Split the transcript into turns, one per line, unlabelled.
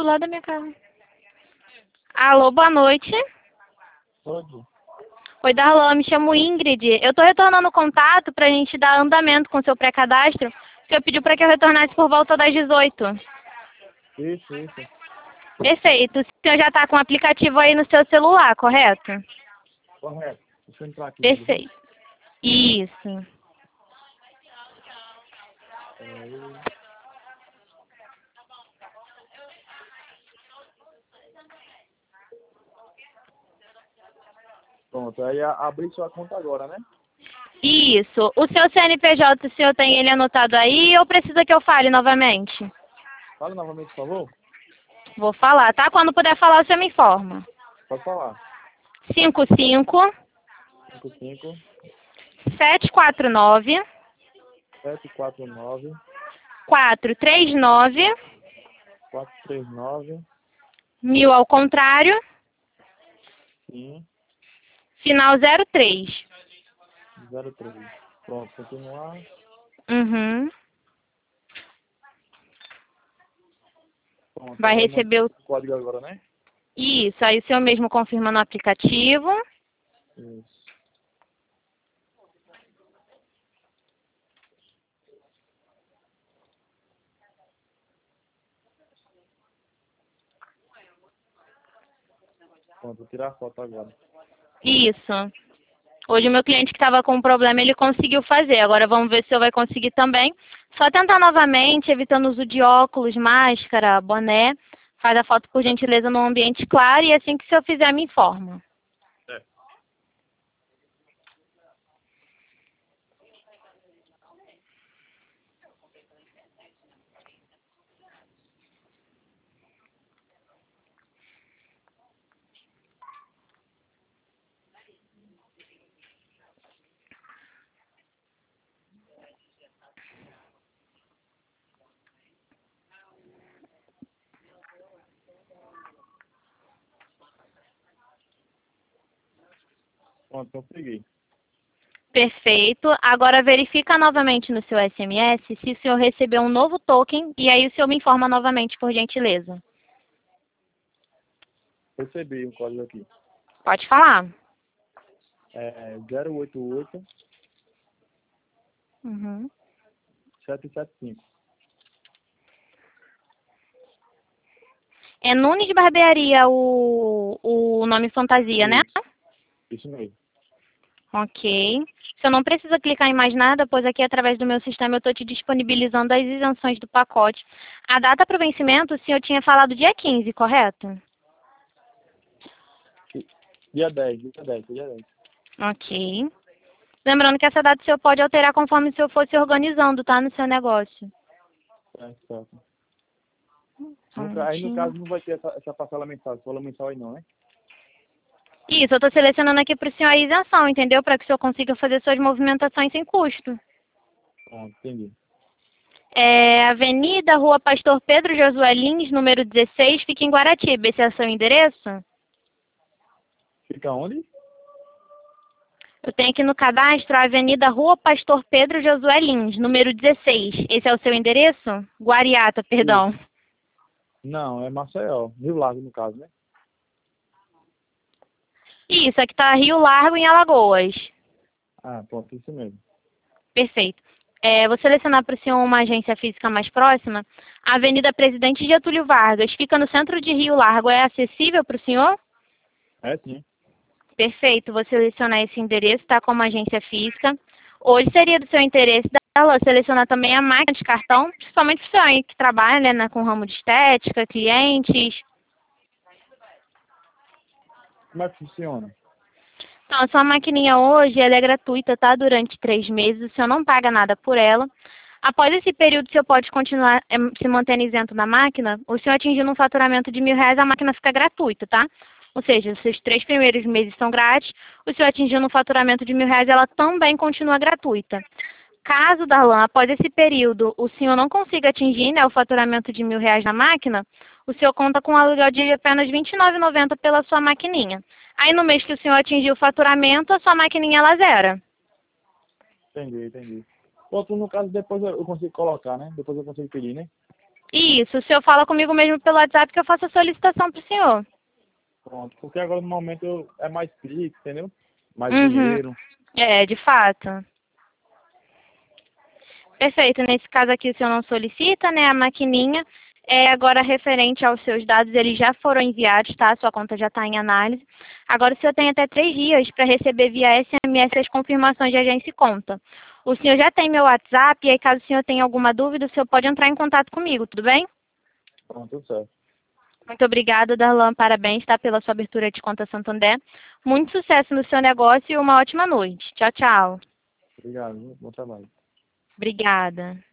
do lado da minha casa. Alô, boa noite.
Pode?
Oi, Darlan, me chamo Ingrid. Eu estou retornando o contato para a gente dar andamento com o seu pré-cadastro. O senhor pediu para que eu retornasse por volta das 18.
Isso.
Perfeito. O senhor já está com o aplicativo aí no seu celular, correto?
Correto. Deixa eu entrar aqui.
Perfeito. Isso.
Peraí. Pronto, aí abri sua conta agora, né?
Isso. O seu CNPJ, o senhor tem ele anotado aí ou precisa que eu fale novamente?
Fala novamente, por favor.
Vou falar, tá? Quando puder falar, o senhor me informa.
Pode falar.
55
55
749
749
439
439
1000 ao contrário,
sim,
final 03.
03. Pronto, continuar.
Uhum.
Pronto,
Vai
aí
receber o...
código agora, né?
Isso, aí o senhor mesmo confirma no aplicativo.
Isso. Pronto, vou tirar a foto agora.
Isso. Hoje o meu cliente que estava com um problema, ele conseguiu fazer. Agora vamos ver se o senhor vai conseguir também. Só tentar novamente, evitando o uso de óculos, máscara, boné. Faz a foto, por gentileza, num ambiente claro e assim que o senhor fizer, me informa.
Pronto, então peguei.
Perfeito. Agora verifica novamente no seu SMS se o senhor recebeu um novo token e aí o senhor me informa novamente, por gentileza.
Recebi o código aqui.
Pode falar.
É 088
Uhum.
775.
É Nunes Barbearia o nome fantasia, né?
Isso mesmo.
Ok. Você não precisa clicar em mais nada, pois aqui através do meu sistema eu estou te disponibilizando as isenções do pacote. A data para o vencimento, o senhor tinha falado dia 15, correto?
Dia 10, dia 10, dia 10.
Ok. Lembrando que essa data o senhor pode alterar conforme o senhor for se organizando, tá? No seu negócio.
Certo.
Só um
Aí no
minutinho.
caso não vai ter essa parcela mensal aí não, né?
Isso, eu estou selecionando aqui para o senhor a isenção, entendeu? Para que o senhor consiga fazer suas movimentações sem custo.
Pronto, entendi.
É Avenida Rua Pastor Pedro Josué Lins, número 16, fica em Guaratiba. Esse é o seu endereço?
Fica onde?
Eu tenho aqui no cadastro a Avenida Rua Pastor Pedro Josué Lins, número 16. Esse é o seu endereço? Guariata,
Isso.
perdão.
Não, é Maceió. Rio Largo, no caso, né?
Isso, aqui está Rio Largo, em Alagoas.
Ah, pronto, isso mesmo.
Perfeito. Vou selecionar para o senhor uma agência física mais próxima. A Avenida Presidente Getúlio Vargas, fica no centro de Rio Largo. É acessível para o senhor?
É sim.
Perfeito, vou selecionar esse endereço, tá? Como agência física. Hoje seria do seu interesse dela selecionar também a máquina de cartão, principalmente para o senhor aí que trabalha, né, com o ramo de estética, clientes.
Como é que funciona?
Então, a sua maquininha hoje, ela é gratuita, tá? Durante 3 meses, o senhor não paga nada por ela. Após esse período, o senhor pode continuar se mantendo isento da máquina. O senhor atingindo um faturamento de R$ 1.000, a máquina fica gratuita, tá? Ou seja, os seus 3 primeiros meses são grátis. O senhor atingindo um faturamento de R$ 1.000, ela também continua gratuita. Caso, Darlan, após esse período, o senhor não consiga atingir, né, o faturamento de R$ 1.000 na máquina, o senhor conta com um aluguel de apenas R$ 29,90 pela sua maquininha. Aí, no mês que o senhor atingir o faturamento, a sua maquininha ela zera.
Entendi. Pronto, no caso, depois eu consigo colocar, né? Depois eu consigo pedir, né?
Isso, o senhor fala comigo mesmo pelo WhatsApp que eu faço a solicitação para o senhor.
Pronto, porque agora no momento é mais Pix, entendeu? Mais
Uhum.
dinheiro.
É, de fato. Perfeito. Nesse caso aqui o senhor não solicita, né? A maquininha. Agora referente aos seus dados, eles já foram enviados, tá? Sua conta já está em análise. Agora o senhor tem até 3 dias para receber via SMS as confirmações de agência e conta. O senhor já tem meu WhatsApp, e aí caso o senhor tenha alguma dúvida, o senhor pode entrar em contato comigo, tudo bem?
Pronto, tudo certo.
Muito obrigada, Darlan. Parabéns, tá? Pela sua abertura de conta Santander. Muito sucesso no seu negócio e uma ótima noite. Tchau, tchau.
Obrigado, viu? Bom trabalho.
Obrigada.